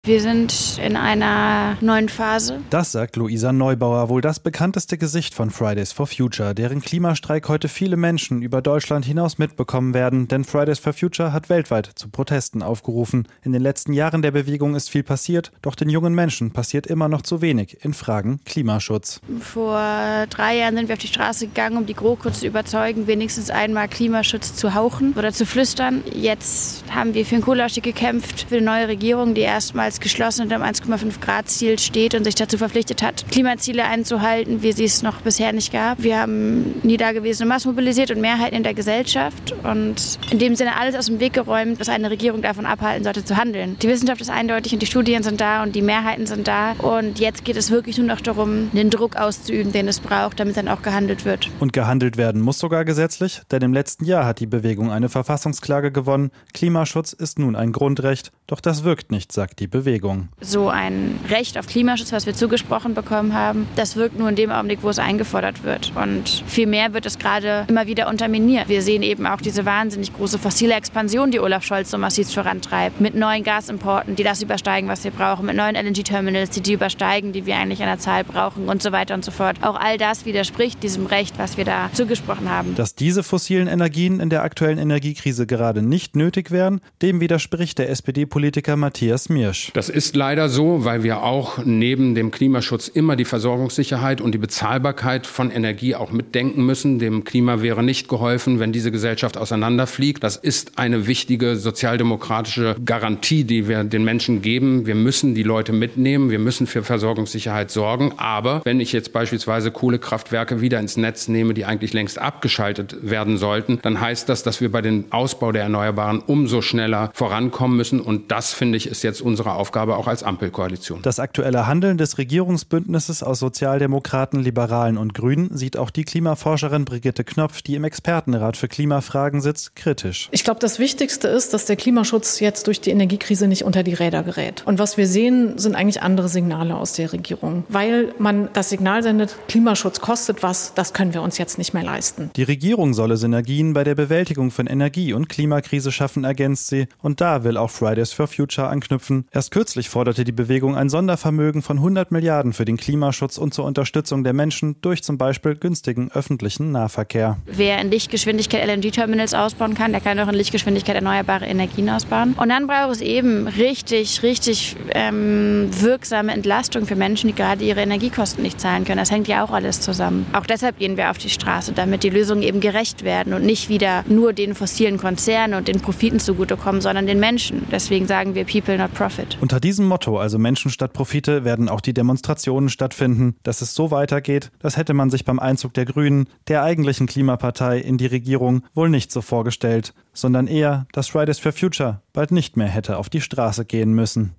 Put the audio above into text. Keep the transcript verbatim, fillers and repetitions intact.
Wir sind in einer neuen Phase. Das sagt Luisa Neubauer, wohl das bekannteste Gesicht von Fridays for Future, deren Klimastreik heute viele Menschen über Deutschland hinaus mitbekommen werden, denn Fridays for Future hat weltweit zu Protesten aufgerufen. In den letzten Jahren der Bewegung ist viel passiert, doch den jungen Menschen passiert immer noch zu wenig in Fragen Klimaschutz. Vor drei Jahren sind wir auf die Straße gegangen, um die GroKo zu überzeugen, wenigstens einmal Klimaschutz zu hauchen oder zu flüstern. Jetzt haben wir für den Kohleausstieg gekämpft, für eine neue Regierung, die erstmals geschlossen unter dem eins Komma fünf Grad Ziel steht und sich dazu verpflichtet hat, Klimaziele einzuhalten, wie sie es noch bisher nicht gab. Wir haben nie dagewesene Massen mobilisiert und Mehrheiten in der Gesellschaft und in dem Sinne alles aus dem Weg geräumt, was eine Regierung davon abhalten sollte, zu handeln. Die Wissenschaft ist eindeutig und die Studien sind da und die Mehrheiten sind da und jetzt geht es wirklich nur noch darum, den Druck auszuüben, den es braucht, damit dann auch gehandelt wird. Und gehandelt werden muss sogar gesetzlich, denn im letzten Jahr hat die Bewegung eine Verfassungsklage gewonnen. Klimaschutz ist nun ein Grundrecht, doch das wirkt nicht, sagt die Bewegung. So ein Recht auf Klimaschutz, was wir zugesprochen bekommen haben, das wirkt nur in dem Augenblick, wo es eingefordert wird. Und vielmehr wird es gerade immer wieder unterminiert. Wir sehen eben auch diese wahnsinnig große fossile Expansion, die Olaf Scholz so massiv vorantreibt, mit neuen Gasimporten, die das übersteigen, was wir brauchen, mit neuen L N G-Terminals, die die übersteigen, die wir eigentlich an der Zahl brauchen und so weiter und so fort. Auch all das widerspricht diesem Recht, was wir da zugesprochen haben. Dass diese fossilen Energien in der aktuellen Energiekrise gerade nicht nötig wären, dem widerspricht der S P D-Politiker Matthias Miersch. Das ist leider so, weil wir auch neben dem Klimaschutz immer die Versorgungssicherheit und die Bezahlbarkeit von Energie auch mitdenken müssen. Dem Klima wäre nicht geholfen, wenn diese Gesellschaft auseinanderfliegt. Das ist eine wichtige sozialdemokratische Garantie, die wir den Menschen geben. Wir müssen die Leute mitnehmen, wir müssen für Versorgungssicherheit sorgen. Aber wenn ich jetzt beispielsweise Kohlekraftwerke wieder ins Netz nehme, die eigentlich längst abgeschaltet werden sollten, dann heißt das, dass wir bei dem Ausbau der Erneuerbaren umso schneller vorankommen müssen. Und das, finde ich, ist jetzt unsere Aufgabe auch als Ampelkoalition. Das aktuelle Handeln des Regierungsbündnisses aus Sozialdemokraten, Liberalen und Grünen sieht auch die Klimaforscherin Brigitte Knopf, die im Expertenrat für Klimafragen sitzt, kritisch. Ich glaube, das Wichtigste ist, dass der Klimaschutz jetzt durch die Energiekrise nicht unter die Räder gerät. Und was wir sehen, sind eigentlich andere Signale aus der Regierung. Weil man das Signal sendet, Klimaschutz kostet was, das können wir uns jetzt nicht mehr leisten. Die Regierung solle Synergien bei der Bewältigung von Energie- und Klimakrise schaffen, ergänzt sie. Und da will auch Fridays for Future anknüpfen. Erst kürzlich forderte die Bewegung ein Sondervermögen von hundert Milliarden für den Klimaschutz und zur Unterstützung der Menschen durch zum Beispiel günstigen öffentlichen Nahverkehr. Wer in Lichtgeschwindigkeit L N G-Terminals ausbauen kann, der kann auch in Lichtgeschwindigkeit erneuerbare Energien ausbauen. Und dann braucht es eben richtig, richtig ähm, wirksame Entlastung für Menschen, die gerade ihre Energiekosten nicht zahlen können. Das hängt ja auch alles zusammen. Auch deshalb gehen wir auf die Straße, damit die Lösungen eben gerecht werden und nicht wieder nur den fossilen Konzernen und den Profiten zugutekommen, sondern den Menschen. Deswegen sagen wir People, not Profit. Unter diesem Motto, also Menschen statt Profite, werden auch die Demonstrationen stattfinden. Dass es so weitergeht, das hätte man sich beim Einzug der Grünen, der eigentlichen Klimapartei, in die Regierung wohl nicht so vorgestellt, sondern eher, dass Fridays for Future bald nicht mehr hätte auf die Straße gehen müssen.